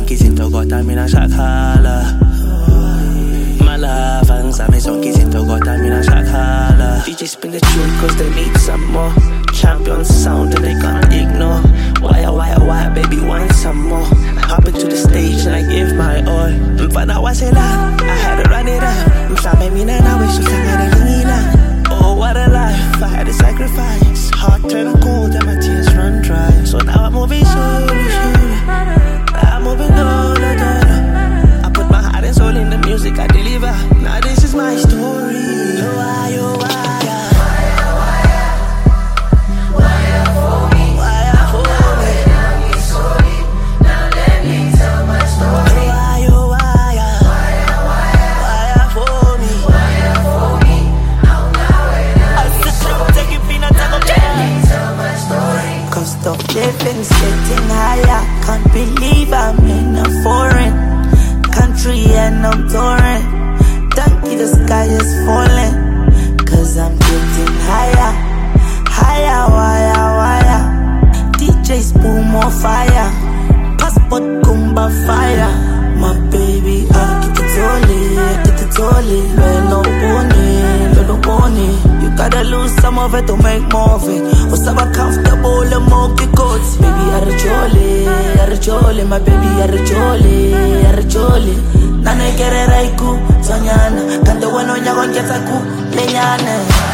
zonke izinto kodwa mina shakhala. My love angizame zonke izinto kodwa mina shakhala. DJ spin the tune cause they need some more. Champion sound and they can't ignore. Why, baby, want some more. Hop into the stage and I give my all. Mfana wasela, I had to run it up. Mhlame mina nawe suhlangane lingila. Oh, what a life, I had to sacrifice. Heart turned cold and my tears run dry. So now I'm moving slowly. I'm moving dollar. I put my heart and soul in the music I deliver. Now this is my story. Cost of living's getting higher. Can't believe I'm in a foreign country and I'm touring. Donkey, the sky is falling. Cause I'm getting higher. Higher, wire. DJ's boom on fire. Passport kumba fire. My baby, I get it totally. Little bony. You gotta lose some of it to make more of it. Was ever comfortable and more coats. Baby, arrejole, my baby, arrejole. Nane kere raiku, sonyana. Kando wano nyago nketa ku, lenyane.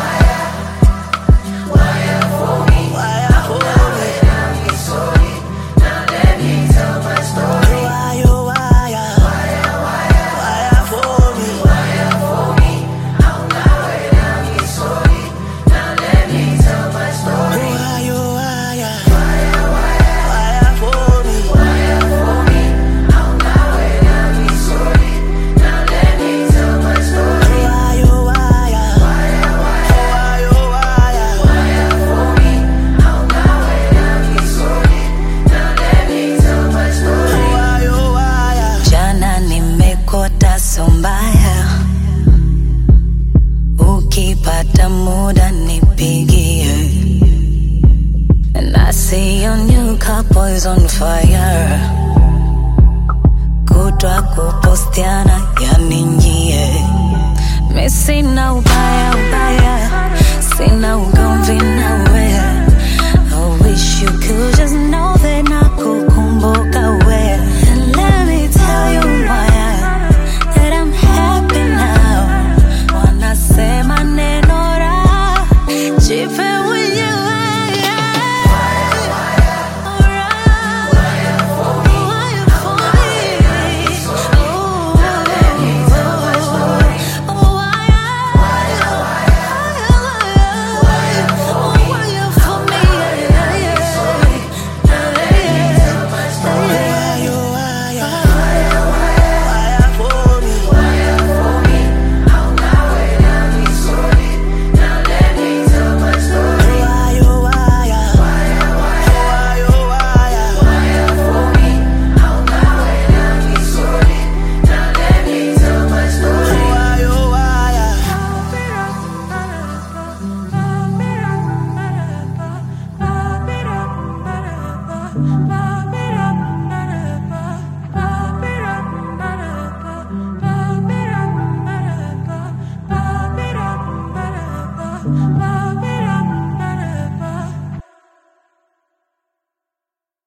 Ukipata muda nipigie. And I see your new couple is on fire. Kutwa kupostiana yani njie. Mi sina ubaya, sina ugomvi nawe. I wish you could just know that nakukumbuka we. And let me tell you why that I'm happy now. Say my name, Nora. Jipe with you. Bye.